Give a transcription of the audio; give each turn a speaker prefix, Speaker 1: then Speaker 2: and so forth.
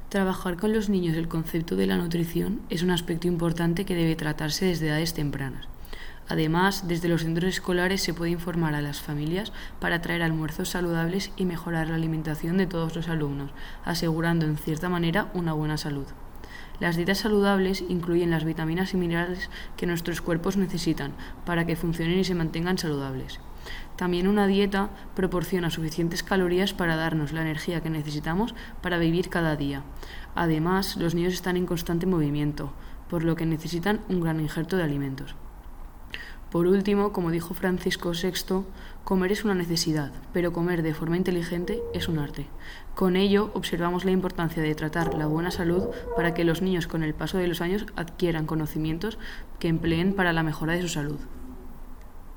Speaker 1: Trabajar con los niños el concepto de la nutrición es un aspecto importante que debe tratarse desde edades tempranas. Además, desde los centros escolares se puede informar a las familias para traer almuerzos saludables y mejorar la alimentación de todos los alumnos, asegurando en cierta manera una buena salud. Las dietas saludables incluyen las vitaminas y minerales que nuestros cuerpos necesitan para que funcionen y se mantengan saludables. También una dieta proporciona suficientes calorías para darnos la energía que necesitamos para vivir cada día. Además, los niños están en constante movimiento, por lo que necesitan un gran injerto de alimentos. Por último, como dijo Francisco VI, comer es una necesidad, pero comer de forma inteligente es un arte. Con ello, observamos la importancia de tratar la buena salud para que los niños con el paso de los años adquieran conocimientos que empleen para la mejora de su salud.